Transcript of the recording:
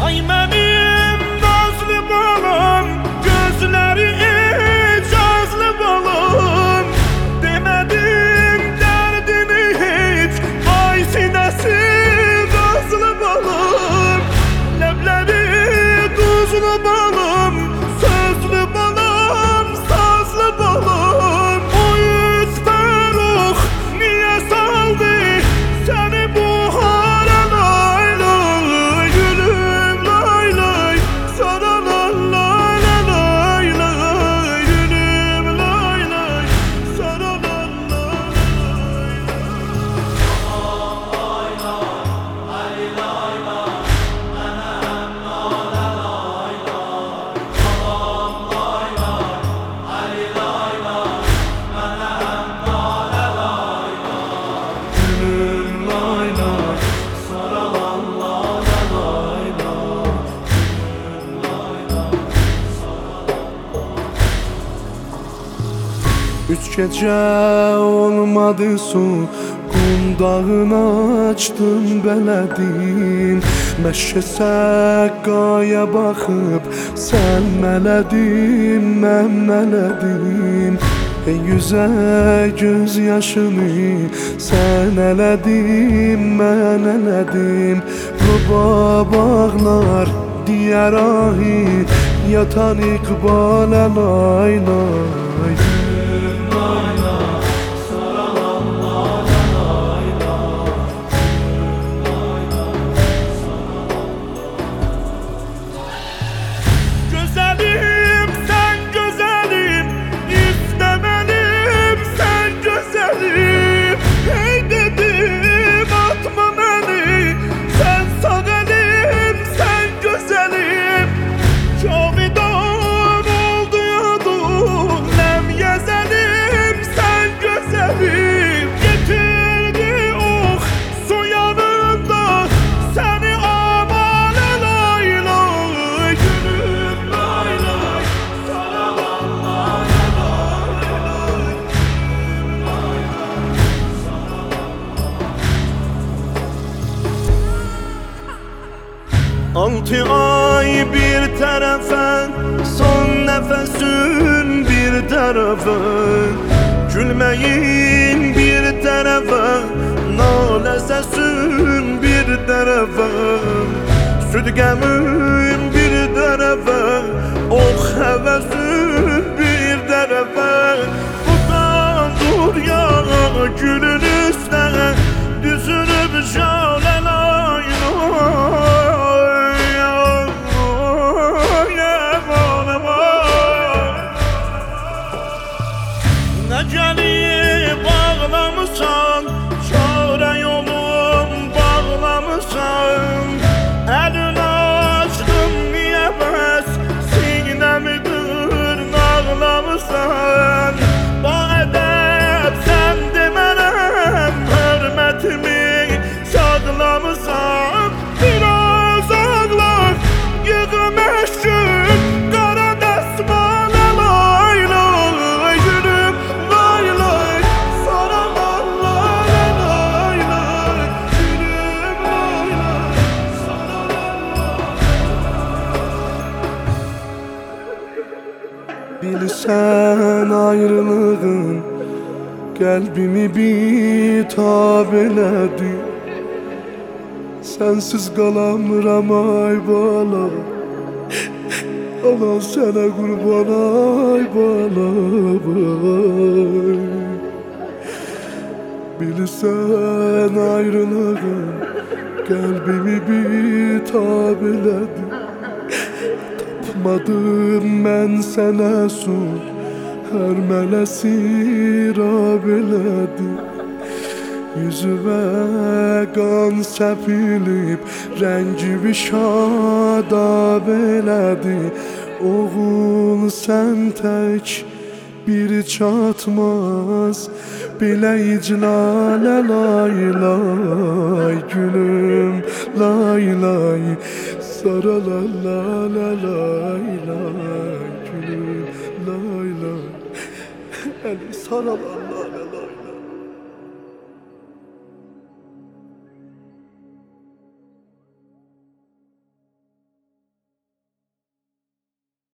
Ay benim nazlı balım, gözleri icazlı balım. Demedim derdini hiç, ay sinesi gazlı balım. Lebleri tuzlu balım, sözlü balım, sazlı balım. O yüz feruk niye saldı seni bu hale lay lay? Gülüm lay lay, sana lay lay lay lay. Gülüm lay lay, sana lay lay lay. Gülüm lay lay, sana lay lay lay. Üç gece olmadı su, kundağını açdım belədim. Məşə səqqaya baxıb sən mələdim, mən mələdim. Yüzə göz yaşını sən ələdin, mən ələdim. Rubab ağlar diyər ahi, yatan iqbalə lay lay. Güzelim sen güzelim, istemelim sen güzelim. Hey dedim atma beni, sen sağ elim, sen güzelim. Cavidan oldu yadum, nem yezelim sen güzelim. Getirdi oh su yanında seni amale lay lay. Gülüm lay lay, sana lay lay lay. Altı ay bir tarafa, son nefesin bir tarafa. Gülmeyin bir tarafa, nale sesin bir tarafa. Südgemin bir tarafa, oh hevesin bir tarafa. Uzan dur ya gülün üstüne, düzülüp şale lay lay. Neceli bağlamışsan, çare yolum bağlamışsan. Elini açtım niye bəs, sinemi dırnaqlamışsan. Ba edep sen demərəm, hörmətimi saxlamışsan. Biraz ağlar, yığım eşkin, qara dəsmalə lay lay. Gülüm lay lay, sana lay lay lay. Gülüm lay lay, sana Bilsən ayrılığın qəlbimi bitab elədi. Sənsiz qalamıram ay bala, ana sənə qurban ay bala bay. Bilsən ayrılığın qəlbimi bitab elədi. Tapmadım mən sənə su, hər mələsi rab elədi. Yüzüme qan səpilib, rəngi şadab elədi. Oğul sən tək bir çatmaz, belə iclalə lay lay. Gülüm lay lay, sara la la la lay lay. Gülüm lay lay, eli sara la la.